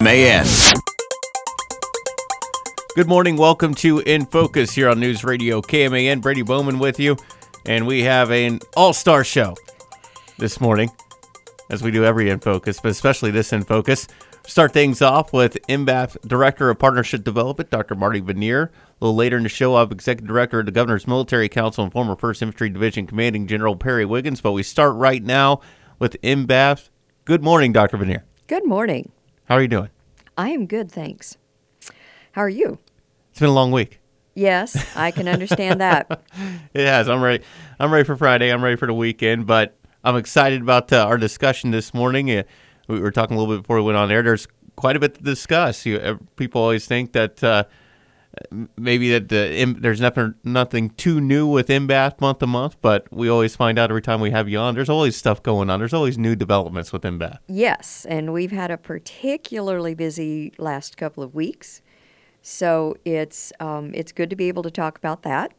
KMAN. Good morning. Welcome to In Focus here on News Radio KMAN. Brady Bowman with you, and we have an all-star show this morning, as we do every In Focus, but especially this In Focus. Start things off with MBAF Director of Partnership Development, Dr. Marty Vernier. A little later in the show, I'll have Executive Director of the Governor's Military Council and former 1st Infantry Division Commanding General Perry Wiggins. But we start right now with MBAF. Good morning, Dr. Vernier. Good morning. How are you doing? I am good, thanks. How are you? It's been a long week. Yes, I can understand that. It has. I'm ready. I'm ready for Friday. I'm ready for the weekend, but I'm excited about our discussion this morning. We were talking a little bit before we went on air. There's quite a bit to discuss. People always think that maybe that there's nothing too new with MBAF month to month, but we always find out every time we have you on, there's always stuff going on. There's always new developments with MBAF. Yes, and we've had a particularly busy last couple of weeks, so it's good to be able to talk about that.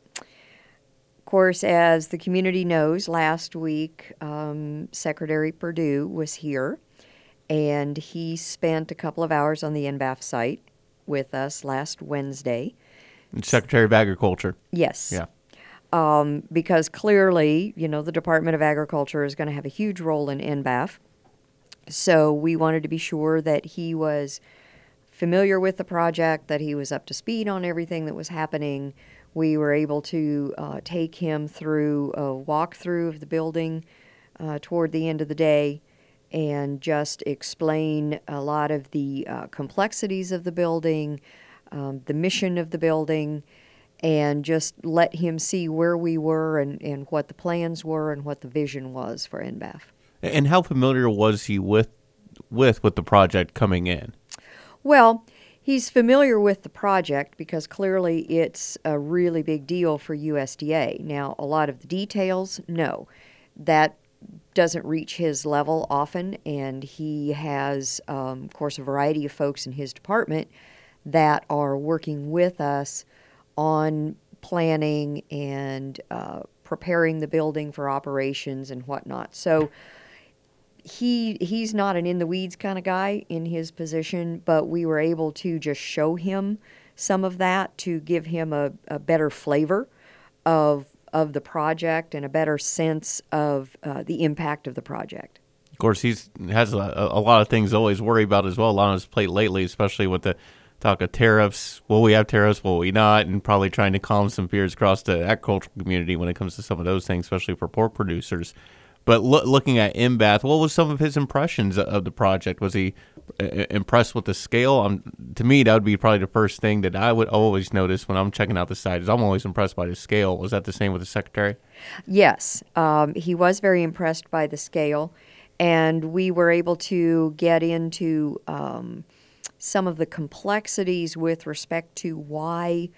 Of course, as the community knows, last week Secretary Perdue was here, and he spent a couple of hours on the MBAF site with us last Wednesday. Secretary of Agriculture. Yes. Yeah. Because clearly, the Department of Agriculture is going to have a huge role in NBAF. So we wanted to be sure that he was familiar with the project, that he was up to speed on everything that was happening. We were able to take him through a walkthrough of the building toward the end of the day and just explain a lot of the complexities of the building, the mission of the building, and just let him see where we were and what the plans were and what the vision was for NBAF. And how familiar was he with the project coming in? Well, he's familiar with the project because clearly it's a really big deal for USDA. Now, a lot of the details, no. That doesn't reach his level often, and he has, of course, a variety of folks in his department that are working with us on planning and preparing the building for operations and whatnot. So he's not an in-the-weeds kind of guy in his position, but we were able to just show him some of that to give him a better flavor of the project and a better sense of the impact of the project. Of course, he has a lot of things to always worry about as well, a lot on his plate lately, especially with the talk of tariffs. Will we have tariffs? Will we not? And probably trying to calm some fears across the agricultural community when it comes to some of those things, especially for pork producers. But looking at MBAF, what was some of his impressions of the project? Was he impressed with the scale? To me, that would be probably the first thing that I would always notice when I'm checking out the site, is I'm always impressed by the scale. Was that the same with the Secretary? Yes, he was very impressed by the scale, and we were able to get into some of the complexities with respect to why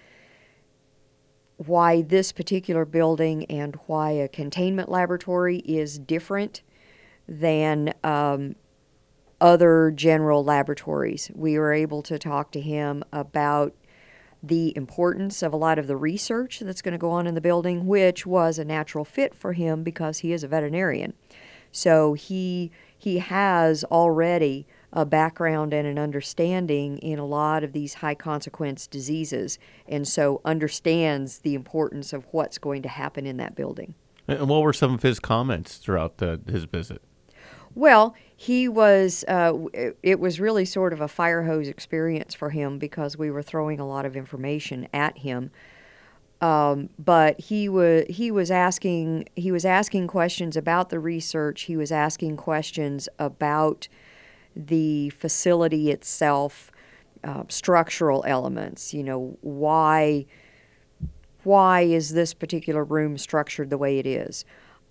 this particular building and why a containment laboratory is different than other general laboratories. We were able to talk to him about the importance of a lot of the research that's going to go on in the building, which was a natural fit for him because he is a veterinarian. So he has already a background and an understanding in a lot of these high-consequence diseases, and so understands the importance of what's going to happen in that building. And what were some of his comments throughout his visit? Well, he was. It was really sort of a fire hose experience for him because we were throwing a lot of information at him. But he was asking questions about the research. He was asking questions about the facility itself, structural elements. Why is this particular room structured the way it is?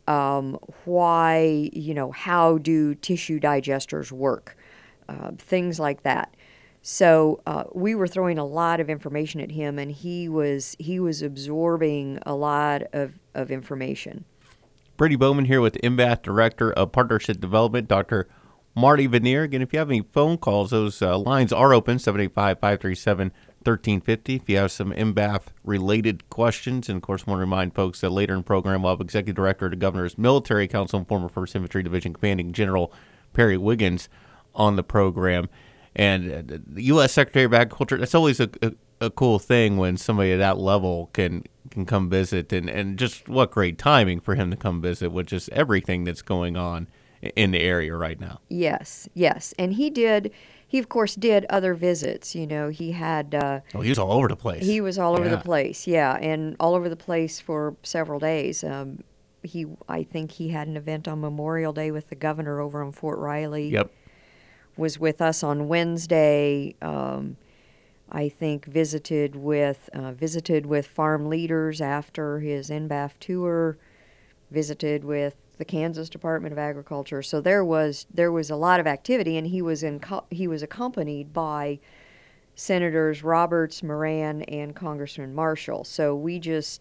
Why, how do tissue digesters work? Things like that. So we were throwing a lot of information at him, and he was absorbing a lot of information. Brady Bowman here with MBAF Director of Partnership Development, Dr. Marty Vernier. Again, if you have any phone calls, those lines are open, 785-537-1350. If you have some MBAF-related questions, and of course, I want to remind folks that later in the program, we'll have Executive Director of the Governor's Military Council and former 1st Infantry Division Commanding General Perry Wiggins on the program. And the U.S. Secretary of Agriculture, that's always a cool thing when somebody at that level can come visit. And just what great timing for him to come visit with just everything that's going on in the area right now. Yes, yes. And he of course did other visits. You know, he had... he was all over the place. He was all over the place, yeah, and all over the place for several days. I think he had an event on Memorial Day with the governor over on Fort Riley. Yep. Was with us on Wednesday. I think visited with farm leaders after his NBAF tour. Visited with the Kansas Department of Agriculture. So there was a lot of activity, and he was accompanied by Senators Roberts, Moran, and Congressman Marshall. So we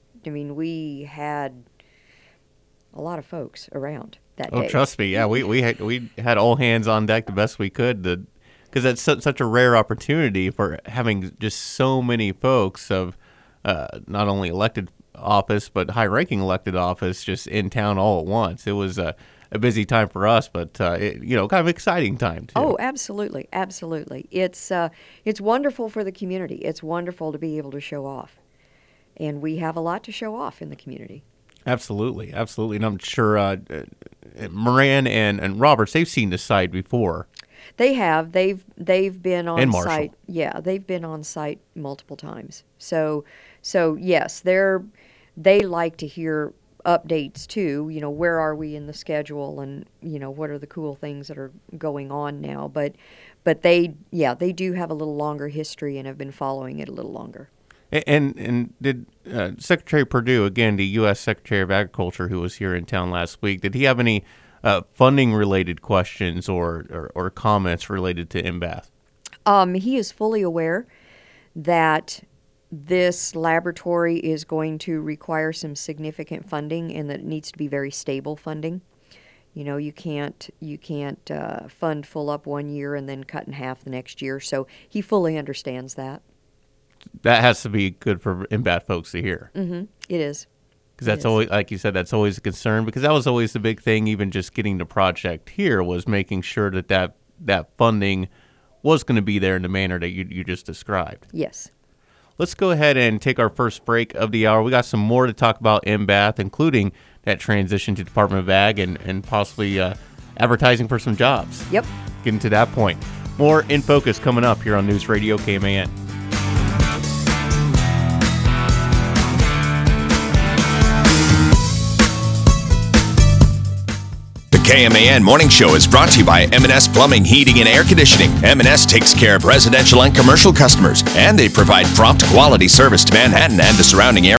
had a lot of folks around that day. Oh, trust me, yeah, we had all hands on deck the best we could, because that's such a rare opportunity for having just so many folks of not only elected office but high-ranking elected office just in town all at once. It was a busy time for us, but kind of exciting time too. Oh, absolutely, absolutely. It's wonderful for the community. It's wonderful to be able to show off, and we have a lot to show off in the community. Absolutely, absolutely, and I'm sure Moran and Roberts, they've seen the site before. They have. They've been on and Marshall. site. Yeah, they've been on site multiple times. So yes, they like to hear updates too. You know, where are we in the schedule, and what are the cool things that are going on now. But they do have a little longer history and have been following it a little longer. And did Secretary Perdue, again, the U.S. Secretary of Agriculture, who was here in town last week, did he have any funding-related questions or comments related to NBAF? He is fully aware that this laboratory is going to require some significant funding, and that it needs to be very stable funding. You know, you can't fund full up one year and then cut in half the next year. So he fully understands that. That has to be good for NBAF folks to hear. Mm-hmm. It is. Because that's always, like you said, that's always a concern, because that was always the big thing, even just getting the project here, was making sure that funding was going to be there in the manner that you just described. Yes. Let's go ahead and take our first break of the hour. We got some more to talk about NBAF, including that transition to Department of Ag and possibly advertising for some jobs. Yep. Getting to that point. More In Focus coming up here on News Radio KMAN. KMAN Morning Show is brought to you by M&S Plumbing, Heating, and Air Conditioning. M&S takes care of residential and commercial customers, and they provide prompt quality service to Manhattan and the surrounding area.